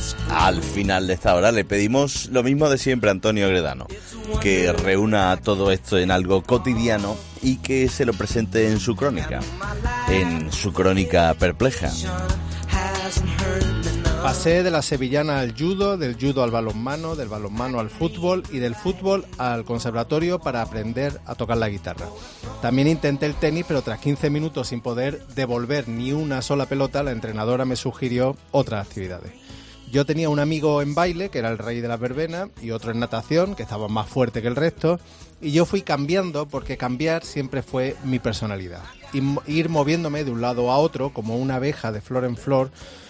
Al final de esta hora le pedimos lo mismo de siempre a Antonio Gredano, que reúna todo esto en algo cotidiano y que se lo presente en su crónica perpleja. Pasé de la sevillana al judo, del judo al balonmano, del balonmano al fútbol y del fútbol al conservatorio para aprender a tocar la guitarra. También intenté el tenis, pero tras 15 minutos sin poder devolver ni una sola pelota, la entrenadora me sugirió otras actividades. Yo tenía un amigo en baile, que era el rey de las verbenas, y otro en natación, que estaba más fuerte que el resto, y yo fui cambiando porque cambiar siempre fue mi personalidad. Y ir moviéndome de un lado a otro como una abeja de flor en flor,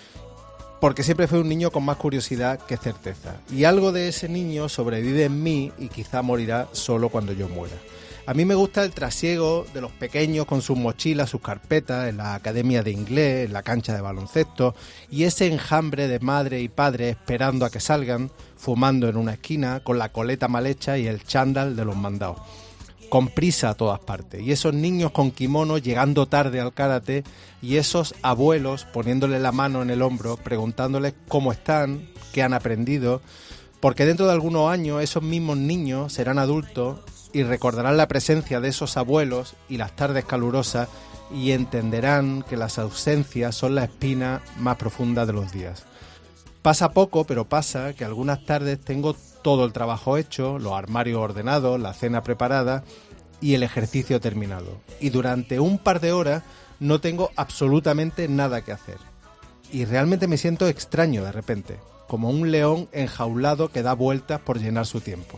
porque siempre fui un niño con más curiosidad que certeza. Y algo de ese niño sobrevive en mí y quizá morirá solo cuando yo muera. A mí me gusta el trasiego de los pequeños con sus mochilas, sus carpetas, en la academia de inglés, en la cancha de baloncesto, y ese enjambre de madre y padre esperando a que salgan, fumando en una esquina, con la coleta mal hecha y el chándal de los mandados, con prisa a todas partes, y esos niños con kimono llegando tarde al karate, y esos abuelos poniéndole la mano en el hombro, preguntándoles cómo están, qué han aprendido, porque dentro de algunos años esos mismos niños serán adultos y recordarán la presencia de esos abuelos y las tardes calurosas y entenderán que las ausencias son la espina más profunda de los días. Pasa poco, pero pasa que algunas tardes tengo todo el trabajo hecho, los armarios ordenados, la cena preparada y el ejercicio terminado. Y durante un par de horas no tengo absolutamente nada que hacer. Y realmente me siento extraño de repente, como un león enjaulado que da vueltas por llenar su tiempo.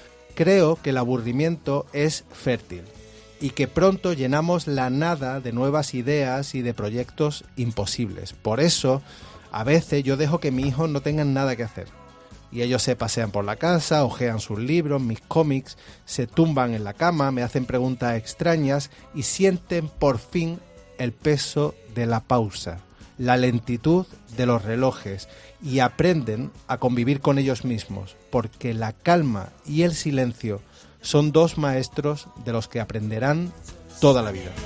Creo que el aburrimiento es fértil y que pronto llenamos la nada de nuevas ideas y de proyectos imposibles. Por eso, a veces yo dejo que mis hijos no tengan nada que hacer. Y ellos se pasean por la casa, hojean sus libros, mis cómics, se tumban en la cama, me hacen preguntas extrañas y sienten por fin el peso de la pausa, la lentitud de los relojes y aprenden a convivir con ellos mismos, porque la calma y el silencio son dos maestros de los que aprenderán toda la vida.